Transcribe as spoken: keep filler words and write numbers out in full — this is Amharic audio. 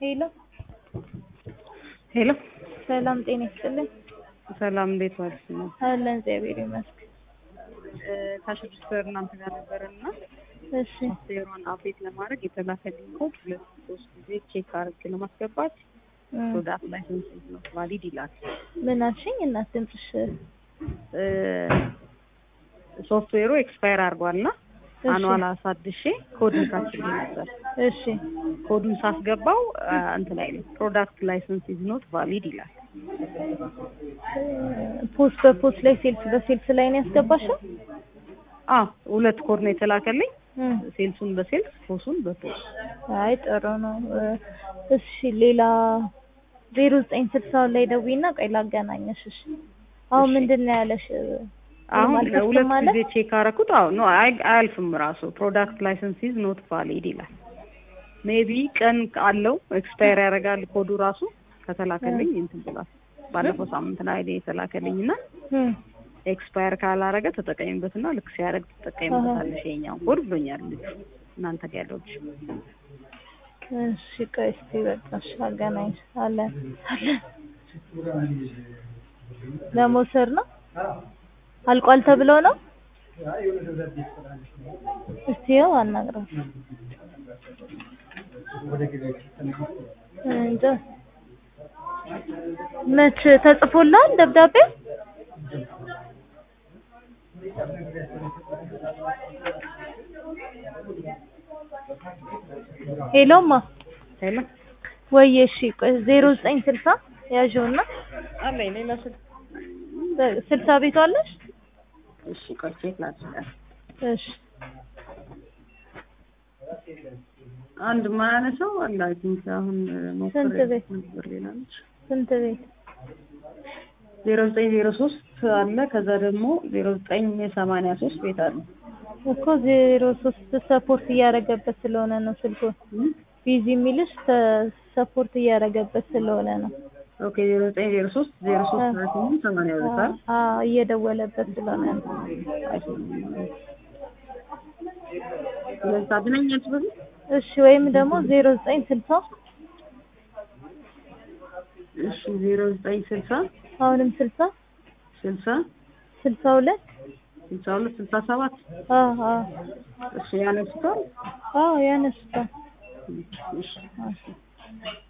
ሄሎ ሄሎ ሰላም ጤና ይስጥልኝ። ሰላም እንዴት ዋልሽ? ነው አለን እግዚአብሔር ይመስገን። ታሽፍር እናንተ ጋር ነበርና እሺ ሶፍትዌሩን አፕዴት ለማድረግ የተላከልኝ ኮድ ሁለት ሶስት ጊዜ ቼክ አድርጌ ለማስገባት ፕሮዳክት ላይሰንስ ነው ቫሊድ ይላል። ምን አልሽኝ? እናት ድምፅሽ ሶፍትዌሩ ኤክስፓየር አድርጓልና አኗል አሳድሼ ኮድ ልካችልኝ ነበር። እሺ ኮዱን ሳስገባው እንትን ላይ ፕሮዳክት ላይሰንስ ኢዝ ኖት ቫሊድ ይላል። ፖስት በፖስት ላይ ሴልስ በሴልስ ላይ ነው ያስገባሽው? አዎ ሁለት ኮድ ነው የተላከልኝ። ሴልሱን በሴልስ ፖሱን በፖስ። አይ ጥሩ ነው። እሺ ሌላ ዜሮ ዘጠኝ ስልሳ ላይ ደውይና ቆይ ላገናኘሽ። እሺ አሁን ምንድነው ያለሽ? አሁን ሁለት ጊዜ ቼክ አደረኩት። አዎ ኖ አያልፍም ራሱ ፕሮዳክት ላይሰንስ ኢዝ ኖት ቫሊድ ይላል። ሜቢ ቀን አለው ኤክስፓየር ያደርጋል ኮዱ ራሱ ከተላከልኝ እንትን ብሏል። ባለፈው ሳምንት ላይ የተላከልኝና ኤክስፓየር ካላረገ ተጠቀሚበትና ልክ ሲያደርግ ተጠቀሚበታለሽ የኛው ኮድ ብሎኛል እናንተ ጋር ያለው። እሺ ቆይ እስቲ በቃሽ አገናኝሽ አለ አለ ለሞሰር ነው አልቋል ተብሎ ነው። እስቲ ያው አናግራት እንጃ መች ተጽፎላል ደብዳቤ? ሄሎማ ሄሎ ወይ እሺ ዜሮ ዘጠኝ ስልሳ ያዥውና አለኝ ሌላ ስልክ ስልሳ ቤቱ አለሽ? እሺ ቆይ ቼክ ላድርግ። እሺ አንድ ማያነሳው አለ አይንክ አሁን ሞክሬ ነበር። ሌላ ነች ስንት ቤት? ዜሮ ዘጠኝ ዜሮ ሶስት አለ ከዛ ደግሞ ዜሮ ዘጠኝ ሰማንያ ሶስት ቤት አለ እኮ ዜሮ ሶስት ሰፖርት እያደረገበት ስለሆነ ነው ስልኩ ቢዚ የሚልሽ ሰፖርት እያደረገበት ስለሆነ ነው። ኦኬ ዜሮ ዘጠኝ ዜሮ ሶስት ዜሮ ሶስት ሰማንያ ሁለት አለ አዎ እየደወለበት ስለሆነ ነው። ለዛ ብነኛት ብዙ እሺ ወይም ደግሞ ዜሮ ዘጠኝ ስልሳ እሺ ዜሮ ዘጠኝ ስልሳ አሁንም ስልሳ ስልሳ ስልሳ ሁለት ስልሳ ሁለት ስልሳ ሰባት አዎ አዎ እሺ ያነሱታል። አዎ ያነሱታል። እሺ